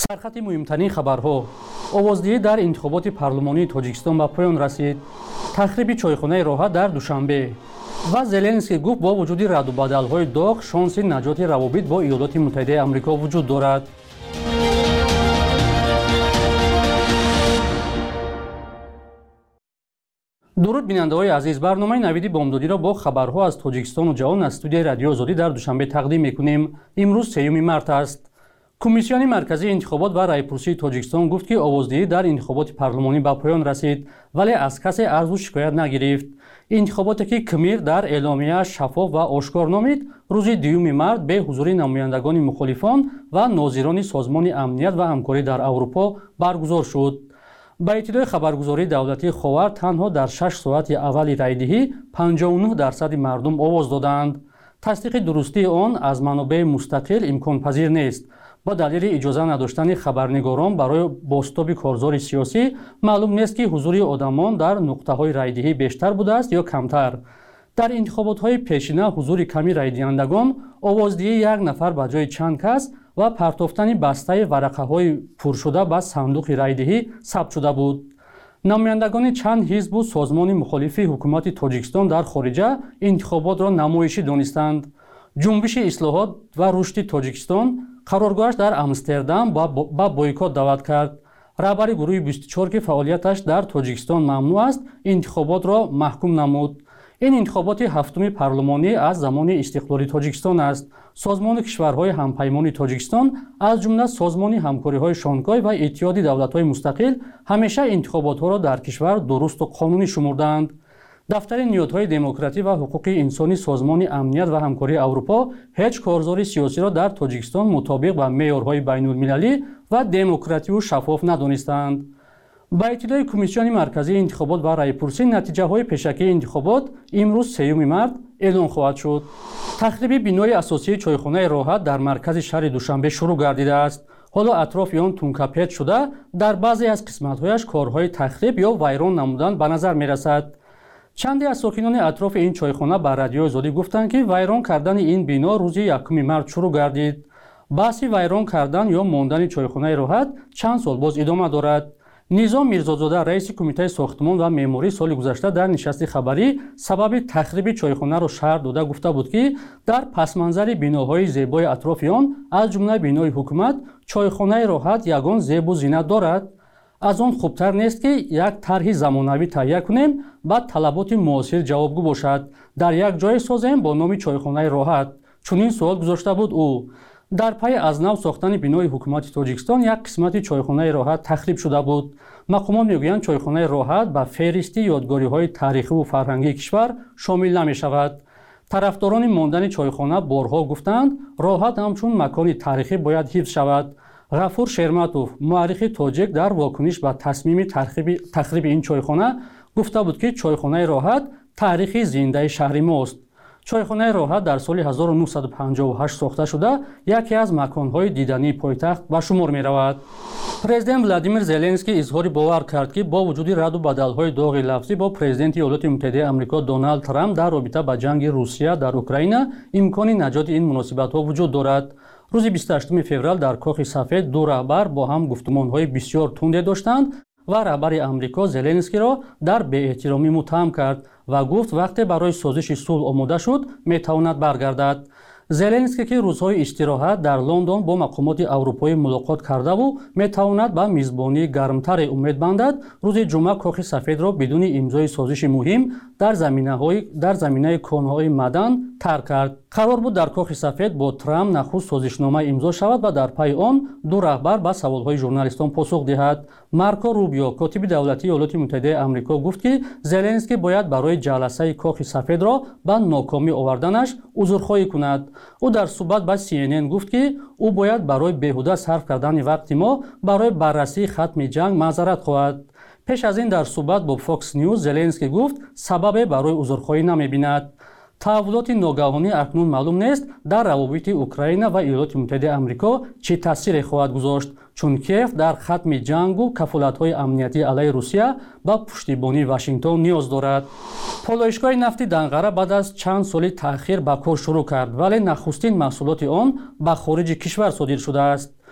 در خط مهمترین خبرها آوازدهی در انتخابات پارلمانی تاجیکستان به پایان رسید. تخریب چایخانه راحت در دوشنبه و زلنسکی گفت با وجود رد و بدل‌های داغ شانس نجات روابط با ایالات متحده آمریکا وجود دارد. درود بیننده‌های عزیز، برنامه نویدی بامدادی را با خبرها از تاجیکستان و جهان از استودیوی رادیو آزادی در دوشنبه تقدیم می‌کنیم. امروز 3 مارس است. کمیسیون مرکزی انتخابات و رایپرسی تاجیکستان گفت که آوازدهی در انتخابات پارلمانی به پایان رسید ولی از کسی عرض و شکایت نگرفت. انتخاباتی که کمیر در اعلامیه شفاف و آشکار نامید، روز 2 مارس به حضور نمایندگان مخالفان و ناظران سازمان امنیت و همکاری در اروپا برگزار شد. با ابتدای خبرگزاری دولتی خاور تنها در 6 ساعت اول رایدهی 59% مردم آواز دادند. تصدیق درستی آن از منابع مستقل امکان پذیر نیست. با دلیل اجازه نداشتن خبرنگاران برای بازتاب کارزار سیاسی معلوم نیست که حضور آدمان در نقطه‌های رایدهی بیشتر بوده است یا کمتر. در انتخابات‌های پیشینه حضور کمی رایدهندگان، آوازدهی یک نفر به جای چند کس و پرتافتن بسته ورقه‌های پر شده به صندوق رایدهی ثبت شده بود. نمایندگان چند حزب و سازمان مخالف حکومت تاجیکستان در خارجه انتخابات را نمایشی دانستند. جنبش اصلاحات و رشد تاجیکستان قرارگاهش در امستردام با بویکوت دعوت کرد. رهبر گروه 24 که فعالیتش در تاجیکستان ممنوع است، انتخابات را محکوم نمود. این انتخابات هفتم پارلمانی از زمان استقلال تاجیکستان است. سازمان کشورهای همپیمان تاجیکستان از جمله سازمان همکاری‌های شانگهای و اتحاد دولت‌های مستقل همیشه انتخابات‌ها را در کشور درست و قانونی شمردند. دفتر نیازهای دموکراسی و حقوق انسانی سازمان امنیت و همکاری اروپا هیچ کارزار سیاسی را در تاجیکستان مطابق با معیارهای بین‌المللی و دموکراتی و شفاف ندانستند. با ابتدای کمیسیون مرکزی انتخابات و رایپرسی نتیجه‌های پیشکی انتخابات امروز 3 مارس اعلام خواهد شد. تخریب بنای اساسی چایخانه راحت در مرکز شهر دوشنبه شروع گردیده است. حالا اطراف آن تونکاپیچ شده، در بعضی از قسمت‌هایش کارهای تخریب یا ویران نمودن به نظر می‌رسد. چندی از ساکنان اطراف این چایخانه به رادیو آزادی گفتند که ویران کردن این بنا روز 1 مارس شروع گردید. بحث ویران کردن یا ماندن چایخانه راحت چند سال باز ادامه دارد. نظام میرزازاده رئیس کمیته ساختمان و معماری سال گذشته در نشست خبری سبب تخریب چایخانه را شرح داده گفته بود که در پسمنظر بناهای زیبای اطراف آن از جمله بنای حکومت چایخانه راحت یگان زیب و زینت دارد. از آن خوبتر نیست که یک طرح زمانوی تهیه کنیم بعد طلبات معاصر جوابگو باشد. در یک جای سازیم با نام چایخانه راحت. چنین سوال گذاشته بود او. در پی از نو ساختن بنای حکومت تاجیکستان یک قسمت چایخانه راحت تخریب شده بود. مقامات میگویند چایخانه راحت به فهرست یادگاری‌های تاریخی و فرهنگی کشور شامل نمی‌شود. طرفداران ماندن چایخانه بارها گفتند راحت همچون مکان تاریخی باید حفظ شود. غفور شرمتوف مورخ تاجیک در واکنش به تصمیم تخریب این چایخانه گفته بود که چایخانه راحت تاریخ زنده شهر ماست. چایخانه راحت در سال 1958 ساخته شده یکی از مکان‌های دیدنی پایتخت به شمار می‌رود. پرزیدنت ولادیمیر زلنسکی اظهار باور کرد که با وجود رد و بدل‌های داغ لفظی با پرزیدنت ایالات متحده آمریکا دونالد ترامپ در رابطه با جنگ روسیه در اوکراین امکان نجات این مناسبت‌ها وجود دارد. روز 28 فوریه در کاخ سفید دو رهبر با هم گفتمان‌های بسیار تند داشتند و رهبر آمریکا زلنسکی را در بی‌احترامی متهم کرد و گفت وقتی برای سازش صلح آماده شد میتواند برگردد. زلنسکی که روزهای استراحت در لندن با مقامات اروپایی ملاقات کرده و میتواند به میزبانی گرمتر امید بندد، روز جمعه کاخ سفید را بدون امضای سازش مهم در زمینه کانون‌های معدن ترک کرد. قرار بود در کاخ سفید با ترامپ نخست سازشنامه امضا شود و در پی آن دو رهبر به سوالهای ژورنالیستان پاسخ دهد. مارکو روبیو کاتب دولتی ایالات متحده آمریکا گفت که زلنسکی باید برای جلسه کاخ سفید را به ناکامی آوردنش عذرخواهی کند. او در صحبت با CNN گفت که او باید برای بیهوده صرف کردن وقت ما برای بررسی ختم جنگ معذرت خواهد. پیش از این در صحبت با فاکس نیوز زلنسکی گفت سبب برای عذرخواهی نمی‌بیند. تحولات ناگهانی اکنون معلوم نیست در روابط اوکراین و ایالات متحده آمریکا چه تأثیری خواهد گذاشت، چون کیف در ختم جنگ و کفالت‌های امنیتی علیه روسیه با پشتیبانی واشنگتن نیاز دارد. پالایشگاه نفتی دنقره بعد از چند سال تأخیر به کار شروع کرد، ولی نخستین محصولات آن به خارج کشور صادر شده است.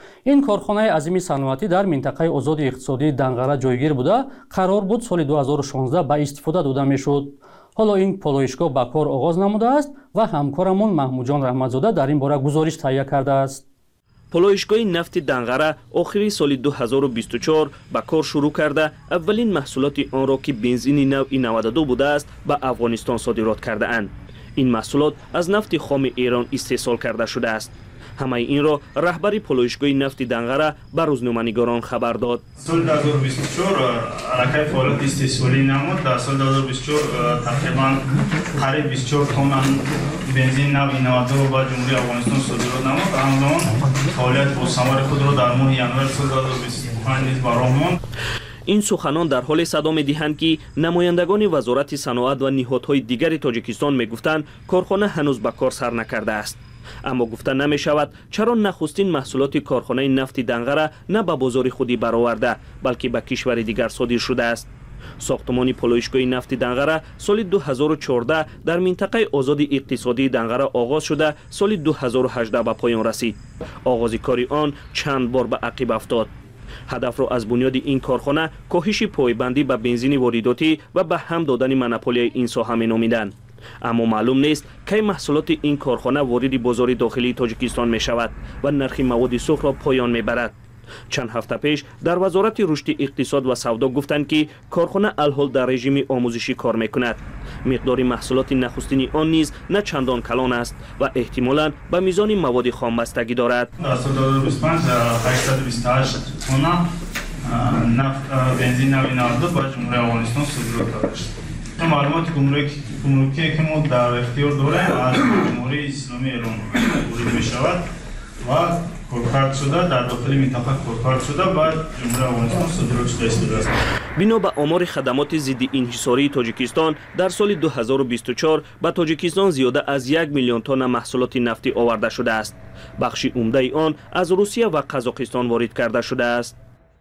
این کارخانه عظیم صنعتی در منطقه آزاد اقتصادی دنغره جایگیر بوده قرار بود سال 2016 به استفاده داده میشد. حالا این پالایشگاه به کار آغاز نموده است و همکارمون محمودجان رحمتزاده در این باره گزارش تهیه کرده است. پالایشگاه نفت دنغره آخر سال 2024 به کار شروع کرده اولین محصولات آن را که بنزین نوع 92 بوده است به افغانستان صادرات کرده اند. این محصولات از نفت خام ایران استحصال کرده شده است. همه این را رهبر پالایشگاه نفت دنغره به روزنامه‌نگاران خبر داد. سال 2024 علاقه فعالیت استحصالی نمود. در سال 2024 تقریبا قریب 24 تن بنزین نوع 92 به جمهوری افغانستان صادرات نمود. همزمان فعالیت با ثمر خود را در ماه ینوار سال 2025 نیز به راه ماند. این سخنان در حال صدا می‌دهند که نمایندگان وزارت صنعت و نهادهای دیگر تاجیکستان می‌گفتند کارخانه هنوز به کار سر نکرده است. اما گفته نمی‌شود چرا نخستین محصولات کارخانه نفت دنغره نه به بازار خودی برآورده بلکه به کشور دیگر صادر شده است. ساختمان پالایشگاه نفت دنغره سال 2014 در منطقه آزاد اقتصادی دنغره آغاز شده سال 2018 به پایان رسید. آغاز کار آن چند بار به عقب افتاد. هدف را از بنیاد این کارخانه کاهش پایبندی به بنزین وارداتی و به هم دادن منوپولی این ساحه می‌نامیدند. اما معلوم نیست کی محصولات این کارخانه وارد بازار داخلی تاجیکستان می شود و نرخ مواد سوخت را پایان می برد. چند هفته پیش در وزارت رشد اقتصاد و سودا گفتند که کارخانه الحال در رژیم آموزشی کار می کند. مقدار محصولات نخستین آن نیز نه چندان کلان است و احتمالاً به میزان مواد خام بستگی دارد. در سال 2025 828 تن نفت بنزین نوع 92 به جمهوری افغانستان صادرات داده شد. معلومات گمرکی که ما در اختیار داریم از جمهوری اسلامی ایران وارد می شود و کارکرد شده در داخل منطقه کارکرد شده بعد جمهوری افغانستان صادرات شده است. بنا به آمار خدمات ضد انحصاری تاجیکستان در سال 2024 به تاجیکستان زیاده از 1 میلیون تن محصولات نفتی آورده شده است. بخش عمده آن از روسیه و قزاقستان وارد کرده شده است.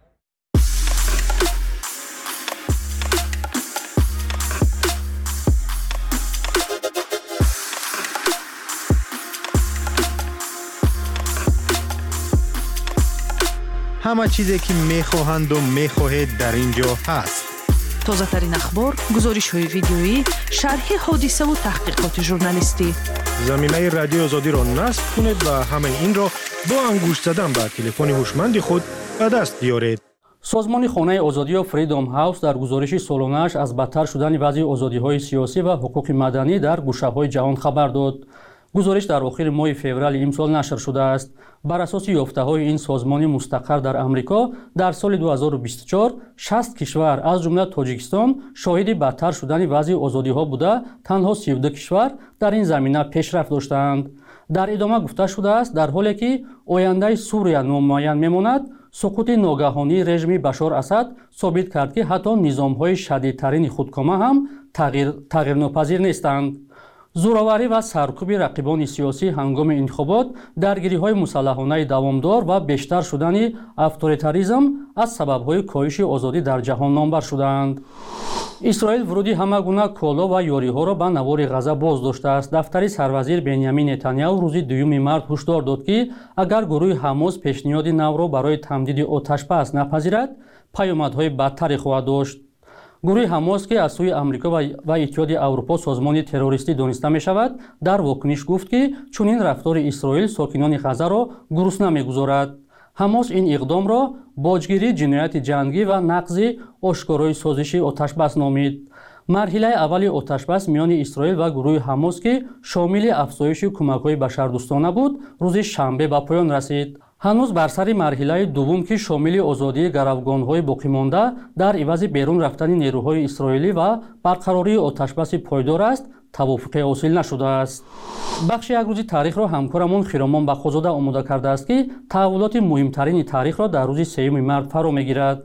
همه چیزی که میخواهند و میخواهید در اینجا هست. تازه ترین اخبار، گزارش های ویدیویی، شرح حادثه و تحقیقات ژورنالیستی. زمینه رادیو آزادی را نصب کنید و همه این را با انگشت زدن به تلفن هوشمند خود به دست بیارید. سازمان خانه آزادی و فریدم هاوس در گزارش سالانه‌اش از بدتر شدن وضع آزادی‌های سیاسی و حقوق مدنی در گوشه‌های جهان خبر داد. گزارش در آخر ماه فوریه امسال نشر شده است. بر اساس یافته‌های این سازمان مستقر در آمریکا در سال 2024 60 کشور از جمله تاجیکستان شاهد بدتر شدن وضع آزادی‌ها بوده، تنها 32 کشور در این زمینه پیشرفت داشتند. در ادامه گفته شده است در حالی که آینده سوریه نامعین میماند، سقوط ناگهانی رژیم بشار اسد ثابت کرد که حتی نظام‌های شدیدترین خودکامه هم تغییرناپذیر نیستند. زوراوری و سرکوب رقیبان سیاسی هنگام انتخابات، درگیری‌های مسلحانه دوامدار و بیشتر شدن اتوریتاریسم از سبب‌های کاهش آزادی در جهان نامبر شدند. اسرائیل ورودی همه گونه کالا و یاری‌ها را به نوار غزه باز داشته است. دفتر سروزیر بنیامین نتانیاهو روز 2 مارس هشدار داد که اگر گروه حماس پیشنهاد نو را برای تمدید آتش‌بس نپذیرد، پیامدهای بدتری خواهد داشت. گروه حماس که از سوی آمریکا و اتحاد اروپا سازمان تروریستی دانسته می شود، در واکنش گفت که چنین رفتار اسرائیل ساکنان غزه را گرسنه می‌گذارد. حماس این اقدام را باجگیری جنایت جنگی و نقض آشکارای سازش آتش‌بس نامید. مرحله اول آتش‌بس میان اسرائیل و گروه حماس که شامل افزایش کمک‌های بشردوستانه بود، روز شنبه به پایان رسید. هنوز بر سر مرحله دوم که شامل آزادی گروگان‌های باقی مانده در عوض بیرون رفتن نیروهای اسرائیلی و برقراری آتش‌بس پایدار است، توافق حاصل نشده است. بخش یک روز تاریخ را همکارمون خیرامان بخوزاده آماده کرده است که تحولات مهمترین تاریخ را در روز 3 مارس فرا می‌گیرد.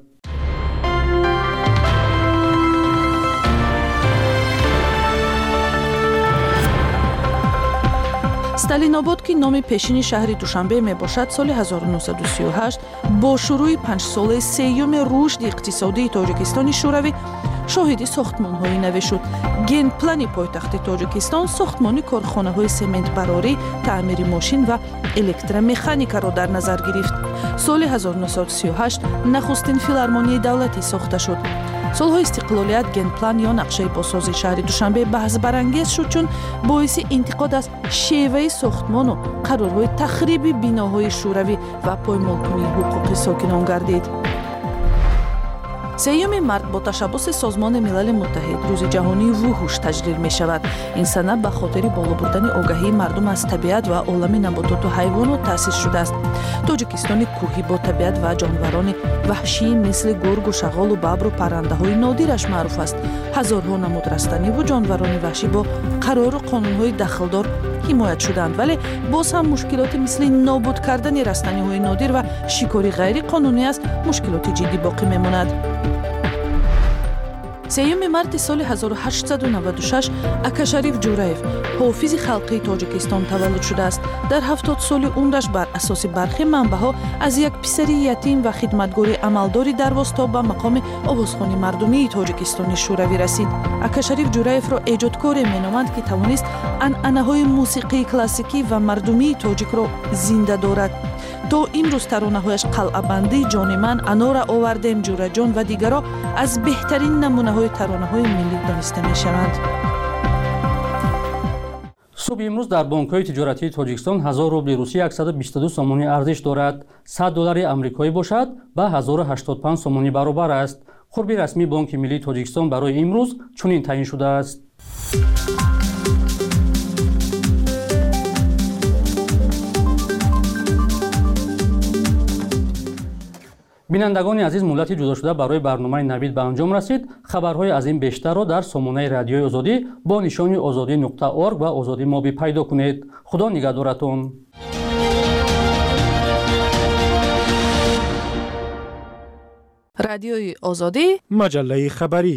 استالیناباد که نام پیشین شهر دوشنبه می باشد، سال 1938 با شروع 5 ساله سیوم رشد اقتصادی تاجیکستان شوروی شاهد ساختمان‌های نو شد. گن پلان پایتخت تاجیکستان ساختمان کارخانه‌های سمنت براری، تعمیر ماشین و الکترومکانیک را در نظر گرفت. соли 1938 нахустин филармонияи давлатӣ сохта шуд. солҳои истиқлолият генплан ё нақшаи босози шаҳри Душанбе баҳсбарангез шуд, чун боиси интиқод аз шеваи сохтмону қарорҳои тахриби биноҳои шӯравӣ ва поймолкунии ҳуқуқи сокинон гардид. 3 март бо ташаббуси Созмони Милали Муттаҳид рӯзи ҷаҳонии вуҳуш таҷлил мешавад. Ин сана ба хотири боло бурдани огаҳии мардум аз табиат ва олами набототу ҳайвонот таъсис шудааст. Тоҷикистони кӯҳӣ бо табиат ва ҷонварони ваҳшӣ мисли гургу шағолу бабру паррандаҳои нодираш маъруф аст. ҳазорҳо намуд растаниву ҷонварони ваҳшӣ бо қарору қонунҳои дахлдор ҳимоят шуданд, вале боз ҳам мушкилоти мисли нобуд кардани растаниҳои нодир ва шикори ғайриқонунӣ аст мушкилоти ҷиддӣ боқӣ мемонад. 3 марти соли 1896 Акашариф Ҷураев ҳофизи халқии Тоҷикистон таваллуд шудааст. Дар 70 соли умраш бар асоси бархи манбаъҳо аз як писари ятим ва хидматгори амалдори дарвозтоб ба мақоми овозхони мардумии Тоҷикистони шӯравӣ расид. Акашариф Ҷураевро эҷодкоре меноманд, ки тавонист анъанаҳои мусиқии классикӣ ва мардумии тоҷикро зинда дорад. то имрӯз таронаҳояш қалъабандӣ, ҷони ман, анора овардем, ҷураҷон ва дигаро аз беҳтарин намунаҳои таронаҳои миллӣ дониста мешаванд. субҳи имрӯз дар бонкҳои тиҷоратии Тоҷикистон 1000 рубли русӣ 122 сомонӣ арзиш дорад. 100 доллари амрикоӣ бошад ба 1085 сомонӣ баробар аст. хурби расмии Бонки Миллии Тоҷикистон барои имрӯз чунин таъин шудааст. бинандагони азиз, муддати ҷудошуда барои барномаи навид ба анҷом расид. хабарҳои аз ин бештарро дар сомонаи радиои Озодӣ бо нишони озодӣ.орг ва Озодӣ моби пайдо кунед. худо нигаҳдоратон. радиои Озодӣ, маҷаллаи хабарӣ.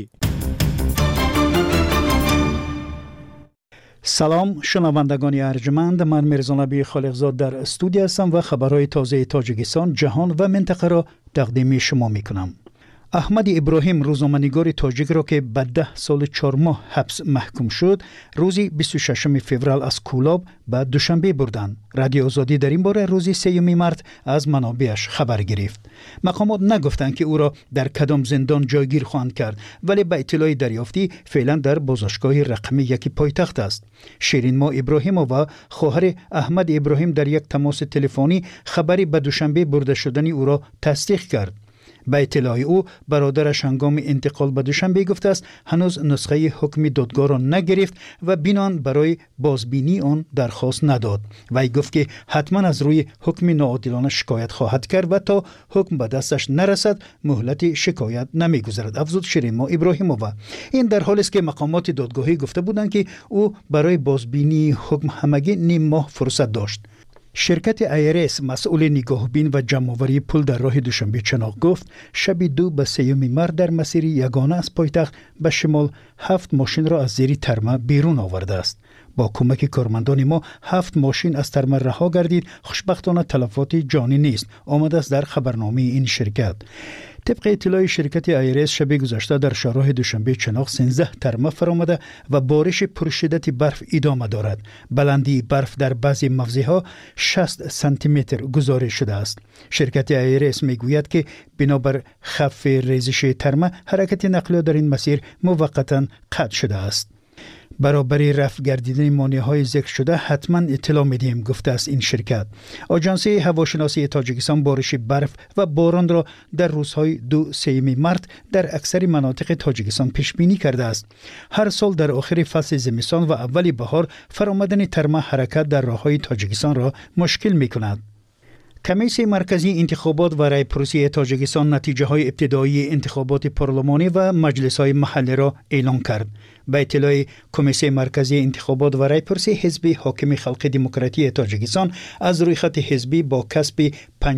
салом шунавандагони арҷманд, ман Мирзонаби Холиқзод дар студия ҳастам ва хабарҳои тозаи Тоҷикистон, ҷаҳон ва минтақаро тақдими шумо мекунам. احمد ابراهیم روزنامه‌نگار تاجیک را که به 10 سال 4 ماه حبس محکوم شد روز 26 فوریه از کولاب به دوشنبه بردند. رادیو آزادی در این باره روز 3 مارس از منابعش خبر گرفت. مقامات نگفتند که او را در کدام زندان جایگیر خواهند کرد، ولی به اطلاع دریافتی فعلا در بازداشتگاه رقمی 1 پایتخت است. شیرین ما ابراهیم و خواهر احمد ابراهیم در یک تماس تلفنی خبری به دوشنبه برده شدن او را تصدیق کرد. به اطلاع او برادرش هنگام انتقال به دوشنبه گفته است هنوز نسخه حکم دادگاه را نگرفت و بنان برای بازبینی آن درخواست نداد. وی گفت که حتما از روی حکم ناعادلانه شکایت خواهد کرد و تا حکم به دستش نرسد مهلت شکایت نمیگذارد. افزود شیرین ما ابراهیمووا. این در حالی است که مقامات دادگاهی گفته بودند که او برای بازبینی حکم همگی نیم ماه فرصت داشت. شرکت ایرس مسئول نگاهبین و جمع‌آوری پل در راه دوشنبه چناق گفت شب 2 به 3 مارس در مسیر یگانه از پایتخت به شمال 7 ماشین را از زیر ترمه بیرون آورده است. با کمک کارمندان ما 7 ماشین از ترمه رها گردید. خوشبختانه تلفات جانی نیست. آمده است در خبرنامه این شرکت. طبق اطلاع شرکت ایرس شب گذشته در شهرهای دوشنبه چناق 13 ترمه فرآمده و بارش پرشدت برف ادامه دارد. بلندی برف در بعضی موضعها 60 سانتی متر گزارش شده است. شرکت ایرس میگوید که بنابر خف ریزش ترمه حرکت نقلیه در این مسیر موقتا قطع شده است. برابری رفع گردیدن مانع‌های ذکر شده حتما اطلاع میدیم گفته است این شرکت. آژانس هواشناسی تاجیکستان بارش برف و باران را در روزهای 2-3 مارس در اکثر مناطق تاجیکستان پیش بینی کرده است. هر سال در آخر فصل زمستان و اول بهار فرآمدن ترمه حرکت در راههای تاجیکستان را مشکل می‌کند. کمیسیون مرکزی انتخابات و رایپرسی تاجیکستان نتیجه‌های ابتدایی انتخابات پارلمانی و مجلس‌های محلی را اعلام کرد. به اطلاع کمیسیون مرکزی انتخابات و رایپرسی حزب حاکم خلق دموکراتی تاجیکستان از روی خط حزبی با کسب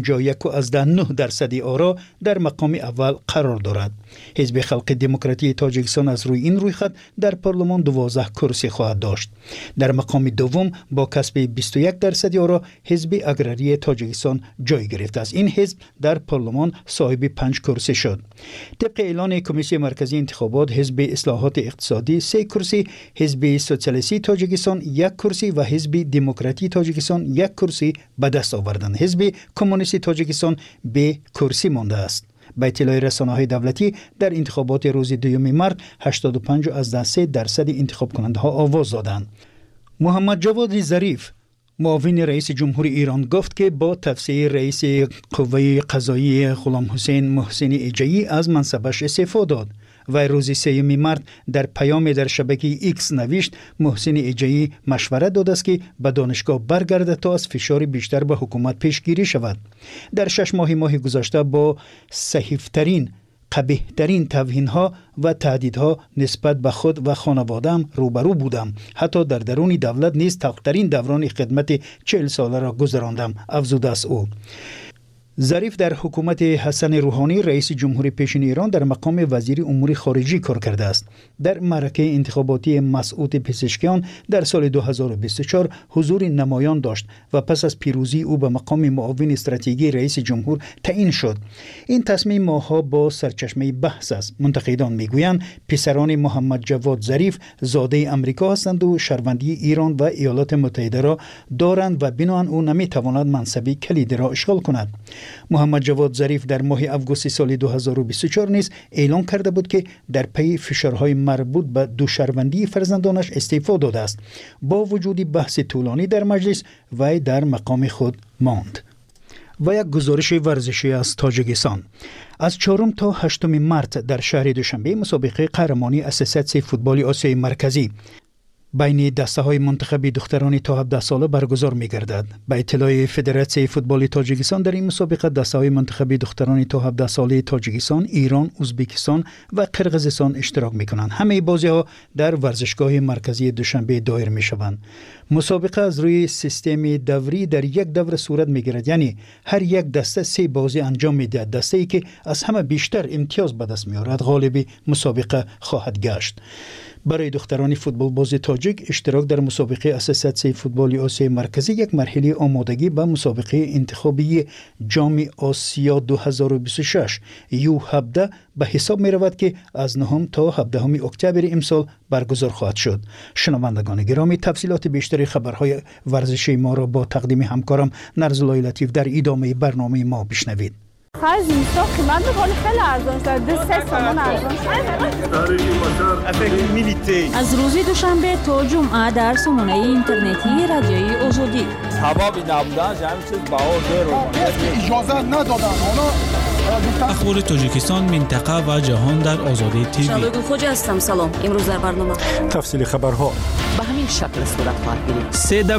51.9% آرا در مقام اول قرار دارد. حزب خلق دموکراتی تاجیکستان از روی این روی خط در پارلمان 12 کرسی خواهد داشت. در مقام دوم با کسب 21% آرا حزب اگراری تاجیکستان جای گرفته است. این حزب در پارلمان صاحب 5 کرسی شد. طبق اعلان کمیسیون مرکزی انتخابات حزب اصلاحات اقتصادی اتحادی 3 کرسی، حزب سوسیالیستی تاجیکستان 1 کرسی و حزب دموکراتی تاجیکستان 1 کرسی به دست آوردند. حزب کمونیستی تاجیکستان به کرسی مانده است. به اطلاع رسانه‌های دولتی در انتخابات روز 2 مارس 85.3% انتخاب کننده ها آواز دادند. محمد جواد ظریف معاون رئیس جمهوری ایران گفت که با تفسیر رئیس قوه قضاییه غلام حسین محسن ایجایی از منصبش استعفا داد و روز 3 مارس در پیام در شبکه ایکس نوشت محسن ایجایی مشورت داده است که به دانشگاه برگردد تا از فشار بیشتر به حکومت پیشگیری شود. در 6 ماه گذشته با سخیفترین قبیح‌ترین توهین‌ها و تهدیدها نسبت به خود و خانواده‌ام روبرو بودم. حتی در درون دولت نیز تلخ‌ترین دوران خدمت 40 ساله را گذراندم، افزوده است او. ظریف در حکومت حسن روحانی رئیس جمهوری پیشین ایران در مقام وزیر امور خارجه کار کرده است. در معرکه انتخاباتی مسعود پزشکیان در سال 2024 حضور نمایان داشت و پس از پیروزی او به مقام معاون استراتژیکی رئیس جمهور تعیین شد. این تصمیم ماها با سرچشمه بحث است. منتقدان میگویند پسران محمد جواد ظریف زاده امریکا هستند و شهروندی ایران و ایالات متحده را دارند و بنابراین او نمیتواند منصب کلیدی را اشغال کند. محمد جواد ظریف در ماه آگوست سال 2024 نیز اعلام کرده بود که در پی فشارهای مربوط به دو شهروندی فرزندانش استعفا داده است. با وجود بحث طولانی در مجلس وی در مقام خود ماند. و یک گزارش ورزشی از تاجیکستان. از 4 تا 8 مارس در شهر دوشنبه مسابقه قهرمانی اساسیاسیون فوتبال آسیای مرکزی بین دسته‌های منتخب دختران تا 17 ساله برگزار می‌گردد. به اطلاع فدراسیون فوتبال تاجیکستان در این مسابقه دسته‌های منتخب دختران تا 17 ساله تاجیکستان، ایران، ازبکستان و قرقیزستان اشتراک می‌کنند. همه بازی‌ها در ورزشگاه مرکزی دوشنبه دایر می‌شوند. مسابقه از روی سیستم دوری در یک دوره صورت می‌گیرد، یعنی هر یک دسته 3 بازی انجام می‌دهد. دسته‌ای که از همه بیشتر امتیاز به دست می‌آورد غالب مسابقه خواهد گشت. برای دختران فوتبال باز تاجیک اشتراک در مسابقه اساسیاسیون فوتبال آسیای مرکزی یک مرحله آمادگی به مسابقه انتخابی جام آسیا 2026 U17 به حساب می رود که از 9 تا 17 اکتبر امسال برگزار خواهد شد. شنوندگان گرامی، تفصیلات بیشتر خبرهای ورزشی ما را با تقدیم همکارم نرزالله لطیف در ادامه برنامه ما بشنوید. خرج اینستا قیمت بخوری خیلی ارزان شد. 3 تومان ارزان شد. از روز دوشنبه تا جمعه در سامانه اینترنتی رادیوی آزادی. حبابی نبودن همین چیز بها زیرو. اجازه ندادن. اخبار تاجیکستان، منطقه و جهان در آزادی تیوی. شادوگل خوجا هستم. سلام. امروز در برنامه تفصیل خبرها به همین شکل صورت خواهد گرفت.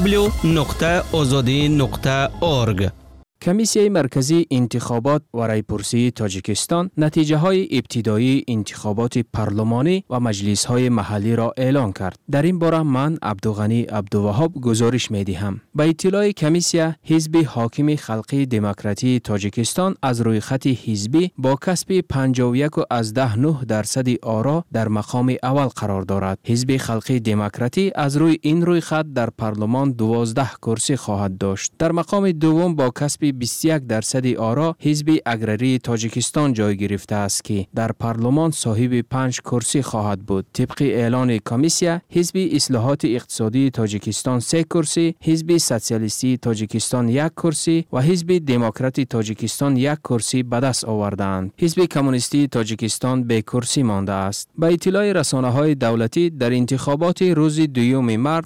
www.azadi.org. کمیسیه مرکزی انتخابات و رایپرسی تاجیکستان نتیجه های ابتدایی انتخابات پارلمانی و مجلس های محلی را اعلان کرد. در این باره من عبدالغنی عبدالوهاب گزارش می دهم. به اطلاع کمیسیه، حزب حاکم خلقی دموکراتی تاجیکستان از روی خط حزبی با کسب 51.9% آرا در مقام اول قرار دارد. حزب خلقی دموکراتی از روی این روی خط در پارلمان 12 کرسی خواهد داشت. در مقام دوم با کسب 21% آرا حزب اگراری تاجیکستان جای گرفته است که در پارلمان صاحب 5 کرسی خواهد بود. طبق اعلان کمیسیه، حزب اصلاحات اقتصادی تاجیکستان 3 کرسی، حزب سوسیالیستی تاجیکستان 1 کرسی و حزب دموکراتی تاجیکستان 1 کرسی به دست آوردند. حزب کمونیستی تاجیکستان به کرسی مانده است. به اطلاع رسانه‌های دولتی، در انتخابات روز 2 مارس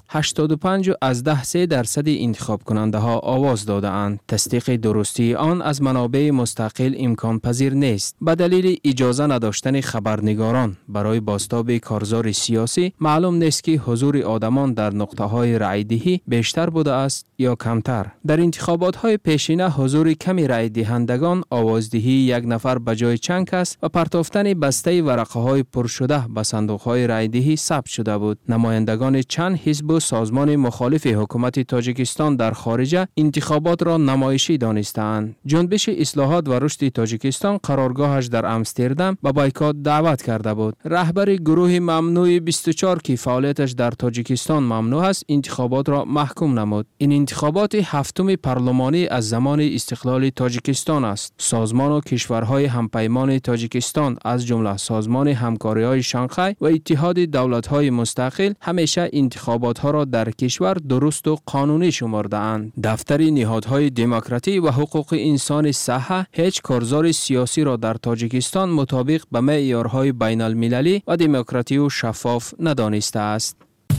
85.3% انتخاب کننده ها آواز داده‌اند. تصدیق درستی آن از منابع مستقل امکان پذیر نیست. به دلیل اجازه نداشتن خبرنگاران برای بازتاب کارزار سیاسی، معلوم نیست که حضور آدمان در نقطه‌های رأی‌دهی بیشتر بوده است یا کمتر. در انتخابات‌های پیشینه حضور کمی رأی دهندگان، آوازدهی یک نفر به جای چند کس و پرتافتن بسته ورقه‌های پر شده به صندوق‌های رأی‌دهی ثبت شده بود. نمایندگان چند حزب و سازمان مخالف حکومت تاجیکستان در خارج انتخابات را نمایشی دانستند. جنبش اصلاحات و رشد تاجیکستان قرارگاهش در امستردام به بایکات دعوت کرده بود. رهبر گروه ممنوع 24 که فعالیتش در تاجیکستان ممنوع است، انتخابات را محکوم نمود. این انتخابات هفتم پارلمانی از زمان استقلال تاجیکستان است. سازمان و کشورهای همپیمان تاجیکستان از جمله سازمان همکاری‌های شانگهای و اتحاد دولت‌های مستقل همیشه انتخابات‌ها را در کشور درست و قانونی شمرده‌اند. دفتر نهادهای دموکراسی و حقوق انسان صحه هیچ کارزار سیاسی را در تاجیکستان مطابق به معیارهای بین المللی و دموکراتی و شفاف ندانسته است.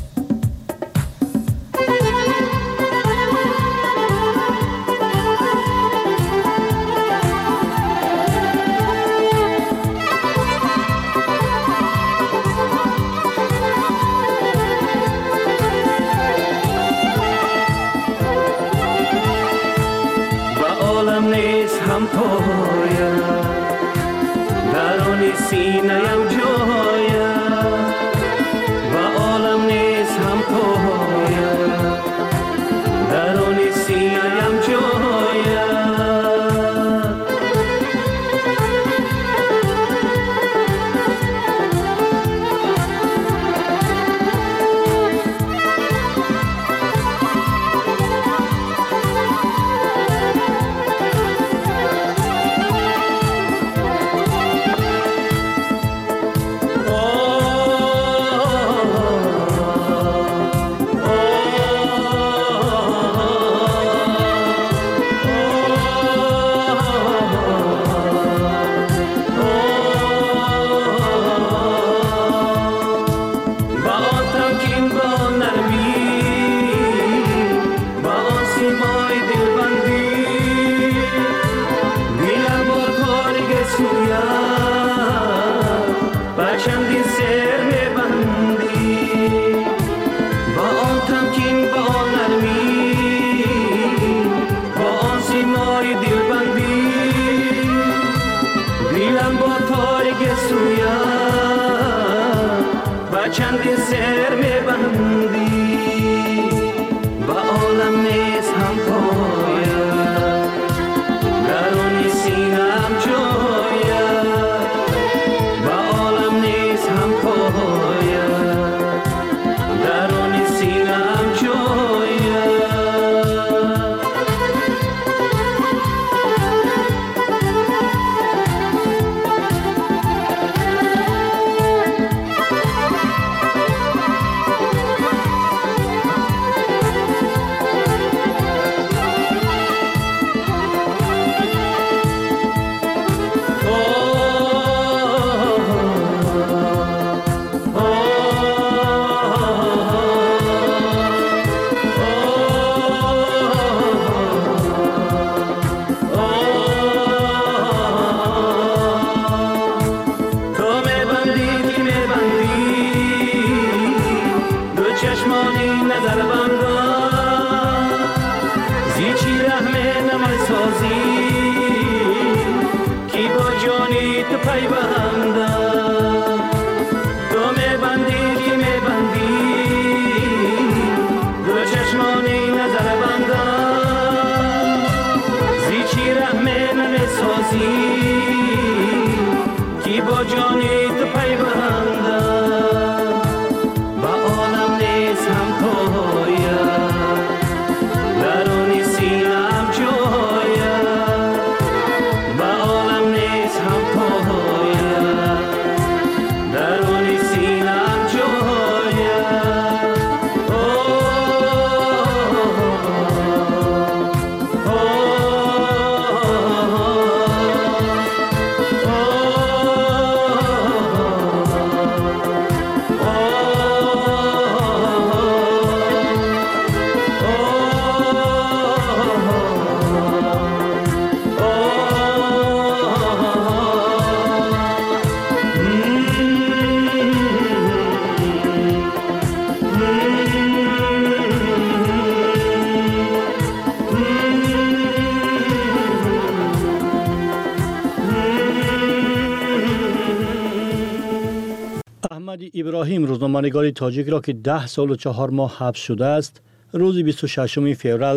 ابراهیم روزنامه‌نگار تاجیک را که 10 سال و 4 ماه حبس شده است، روز 26 فوریه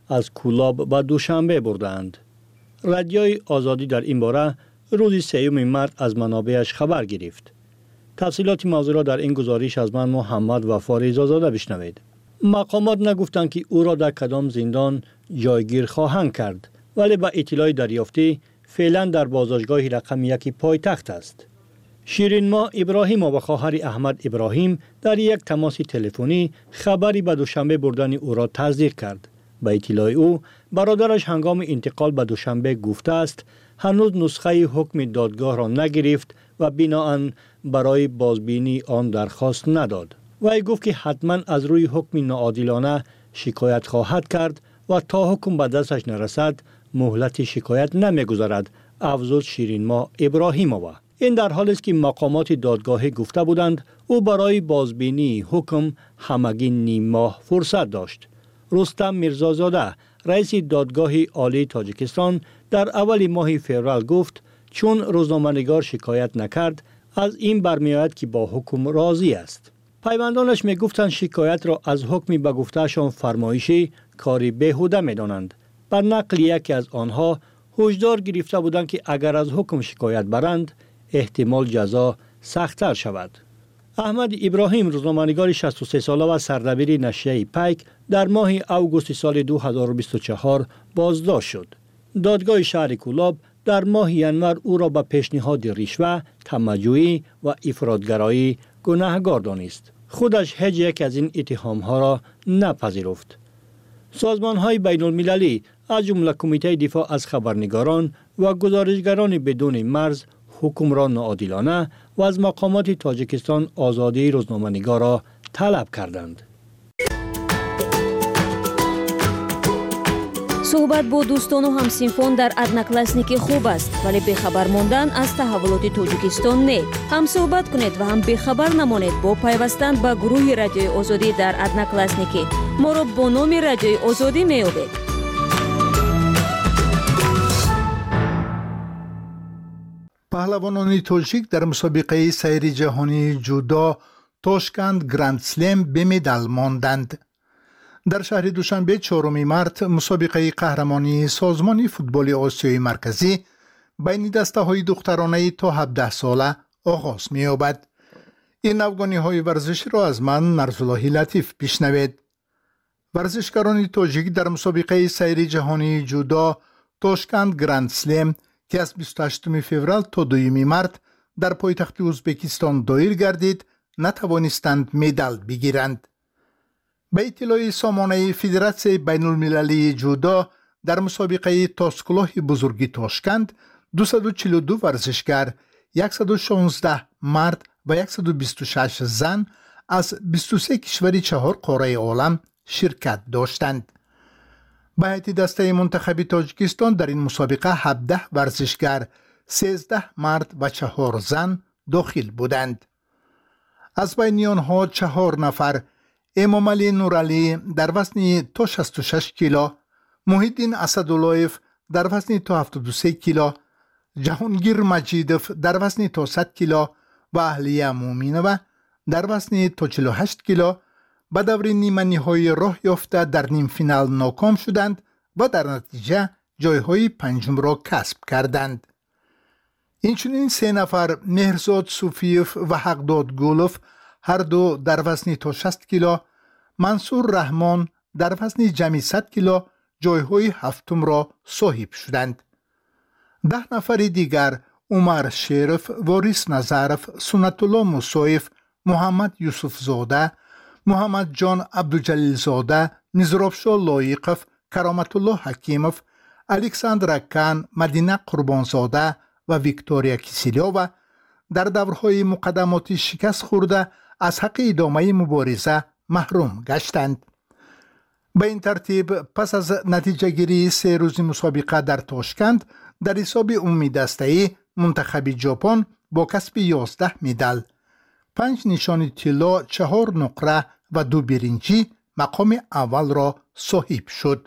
از کولاب به دوشنبه بردند. رادیوی آزادی در این باره روز 3 مارس از منابعش خبر گرفت. تفصیلات موضوع را در این گزارش از من محمد وفا رضازاده بشنوید. مقامات نگفتند که او را در کدام زندان جایگیر خواهند کرد، ولی با اطلاع دریافتی فعلا در بازداشتگاه رقم 1 پایتخت است. شیرین ماه ابراهیم و خواهر احمد ابراهیم در یک تماس تلفنی خبری به دوشنبه بردن او را تصدیق کرد. به اطلاع او برادرش هنگام انتقال به دوشنبه گفته است هنوز نسخه حکم دادگاه را نگرفت و بنااً برای بازبینی آن درخواست نداد. وی گفت که حتما از روی حکم ناعادلانه شکایت خواهد کرد و تا حکم به دستش نرسد مهلت شکایت نمیگذارد. افزود شیرین ماه ابراهیمووا. این در حالی است که مقامات دادگاهی گفته بودند او برای بازبینی حکم همگی نیم ماه فرصت داشت. رستم میرزازاده رئیس دادگاه عالی تاجیکستان در اول ماه فوریه گفت چون روزنامه‌نگار شکایت نکرد از این برمیآید که با حکم راضی است. پیوندانش میگفتند شکایت را از حکمی به گفتهشان فرمایشی کاری بیهوده میدانند. بر نقل یکی از آنها هشدار گرفته بودند که اگر از حکم شکایت برند احتمال جزا سخت‌تر شود. احمد ابراهیم روزنامه‌نگار 63 ساله و سردبیر نشریه پیک در ماه اوگوست سال 2024 بازداشت شد. دادگاه شهر کولاب در ماه ینور او را به پیشنهاد رشوه، تمجوعی و افراط‌گرایی گناهکار دانست. خودش هیچ یک از این اتهام‌ها را نپذیرفت. سازمان‌های بین‌المللی از جمله کمیته دفاع از خبرنگاران و گزارشگران بدون مرز حکم را ناعادلانه و از مقامات تاجیکستان آزادی روزنامه‌نگار را طلب کردند. صحبت با دوستان و همسینفان در ادناکلاسنیکی خوب است، ولی بخبر ماندن از تحولات تاجیکستان نه. هم صحبت کنید و هم بخبر نمانید با پیوستن به گروه رادیوی آزادی در ادناکلاسنیکی. ما را با نام رادیوی آزادی می‌یابید. پهلوانان تاجیک در مسابقه سیر جهانی جودو تاشکند گرند سلم به مدال ماندند. در شهر دوشنبه 4 مارس مسابقه قهرمانی سازمان فوتبال آسیای مرکزی بین دسته‌های دخترانه تا 17 ساله آغاز می‌یابد. این افغانی‌های ورزشی را از من نرزالله لطیف بشنوید. ورزشکاران تاجیک در مسابقه سیر جهانی جودو تاشکند گرند سلم که از 28 فوریه تا 2 مارس در پایتخت ازبکستان دایر گردید نتوانستند مدال بگیرند. به اطلاع سامانه فدراسیون بین المللی جودو در مسابقه تاسکلاه بزرگی تاشکند 242 ورزشکار، 116 مرد و 126 زن از 23 کشور 4 قاره عالم شرکت داشتند. به هیئت دسته منتخب تاجیکستان در این مسابقه 17 ورزشکار، 13 مرد و 4 زن داخل بودند. از بین آنها 4 نفر امام علی نورعلی در وزن تا 66 کیلو، محیدین اسداللهیف در وزن تا 73 کیلو، جهانگیر مجیدوف در وزن تا 100 کیلو و اهلیه مومینووا در وزن تا 48 کیلو به دور نیمه نهایی راه یافته در نیم فینال ناکام شدند و در نتیجه جایهای پنجم را کسب کردند. اینچنین 3 نفر مهرزاد صوفیوف و حقداد گولوف هر دو در وزن تا 60 کیلو، منصور رحمان در وزن جمعی 100 کیلو جایهای هفتم را صاحب شدند. 10 نفر دیگر عمر شریف، واریس نظرف، سنت الله موسویف، محمد یوسف زاده، محمد جان عبدالجلیل زاده، نزرابشاه لایقف، کرامت الله حکیموف، الکساندر کان، مدینه قربانزاده و ویکتوریا کیسیلیووا در دورهای مقدماتی شکست خورده از حق ادامه مبارزه محروم گشتند. به این ترتیب پس از نتیجه گیری 3 روز مسابقه در تاشکند در حساب عمومی دسته‌ای منتخب ژاپن با کسب 11 مدال، 5 نشان طلا، 4 نقره و 2 برنجی مقام اول را صاحب شد.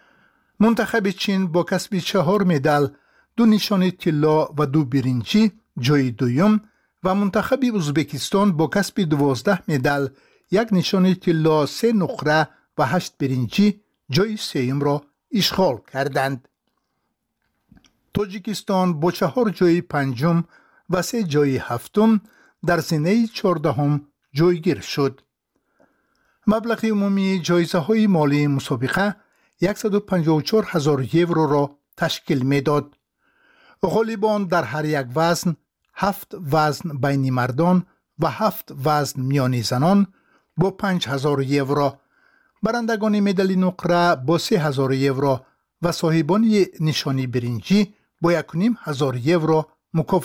منتخب چین با کسب 4 مدال، 2 نشان طلا و 2 برنجی جای دوم و منتخب ازبکستان با کسب 12 مدال، 1 نشان طلا، 3 نقره و 8 برنجی جای سوم را اشغال کردند. تاجیکستان با 4 جای پنجم و 3 جای هفتم در زینه 14 جایگیر شد. مبلغ عمومی جایزه های مالی مسابقه 154,000 یورو را تشکیل می داد. غالبان در هر یک وزن 7 وزن بین مردان و 7 وزن میان زنان با 5,000 یورو، برندگان مدال نقره با 3,000 یورو و صاحبان نشانی برنجی با 1,500 یورو مکافات